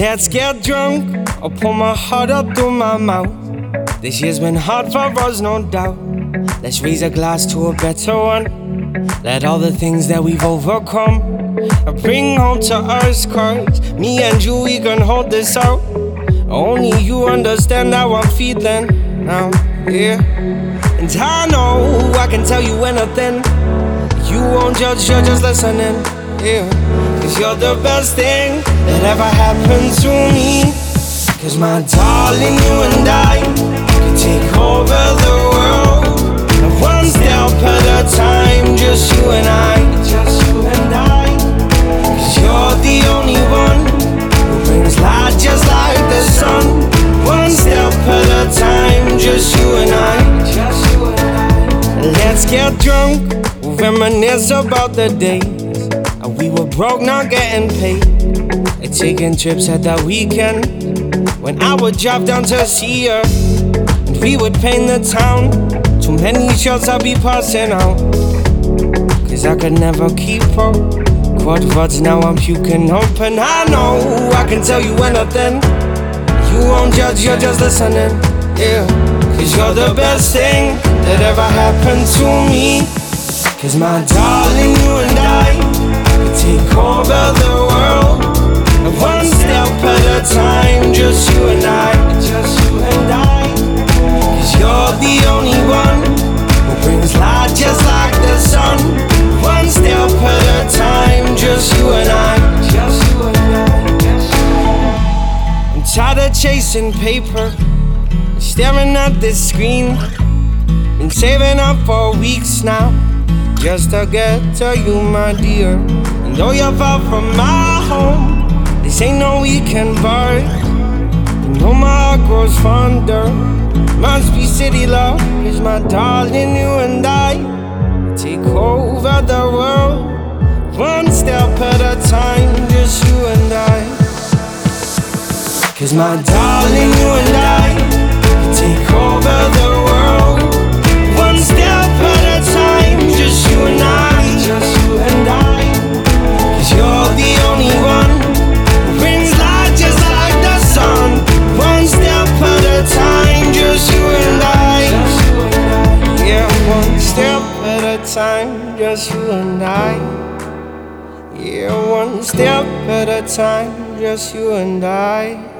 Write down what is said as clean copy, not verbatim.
Let's get drunk, I'll pour my heart up through my mouth. This year's been hard for us, no doubt. Let's raise a glass to a better one. Let all the things that we've overcome bring home to us, 'cause me and you, we can hold this out. Only you understand how I'm feeling now, yeah. And I know I can tell you anything. You won't judge, you're just listening, yeah. 'Cause you're the best thing that ever happened to me. 'Cause my darling, you and I can take over the world, one step at a time, just you and I, just you and I. 'Cause you're the only one who brings light just like the sun, one step at a time, just you and I, just you and I. Let's get drunk, we'll reminisce about the days we were broke, not getting paid, and taking trips at the weekend, when I would drive down to see her, and we would paint the town. Too many shots I'd be passing out, 'cause I could never keep up. Quad words, now I'm puking up. And I know I can tell you anything. You won't judge, you're just listening, yeah. 'Cause you're the best thing that ever happened to me. 'Cause my darling, you and I can take over the world, one step at a time, just you and I, just you and I. 'Cause you're the only one who brings light just like the sun, one step at a time, just you and I, just you and I. I'm tired of chasing paper, staring at this screen. Been saving up for weeks now, just to get to you, my dear. And though you're far from my home, this ain't no weekend bar. You know my heart grows fonder, must be city love. 'Cause my darling, you and I take over the world, one step at a time, just you and I. 'Cause my darling, you and I take over the world, one step at a time, just you and I, just you and I. 'Cause you're the only one who brings light just like the sun, one step at a time, just you and I, just you and I. Yeah, one step at a time, just you and I. Yeah, one step at a time, just you and I.